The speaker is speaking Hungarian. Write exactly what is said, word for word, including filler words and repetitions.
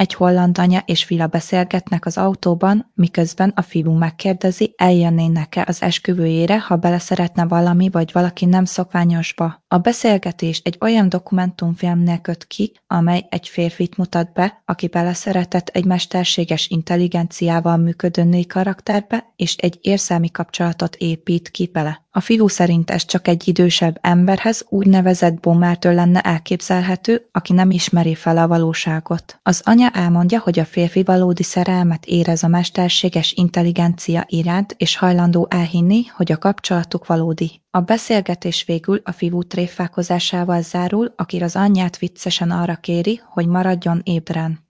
Egy holland anya és fia beszélgetnek az autóban, miközben a fiú megkérdezi, eljönnének-e az esküvőjére, ha beleszeretne valami vagy valaki nem szokványosba. A beszélgetés egy olyan dokumentumfilmnél köt ki, amely egy férfit mutat be, aki beleszeretett egy mesterséges intelligenciával működő női karakterbe, és egy érzelmi kapcsolatot épít ki vele. A fiú szerint ez csak egy idősebb emberhez, úgynevezett boomertől lenne elképzelhető, aki nem ismeri fel a valóságot. Az anya elmondja, hogy a férfi valódi szerelmet érez a mesterséges intelligencia iránt, és hajlandó elhinni, hogy a kapcsolatuk valódi. A beszélgetés végül a fiú tréfálkozásával zárul, aki az anyját viccesen arra kéri, hogy maradjon ébren.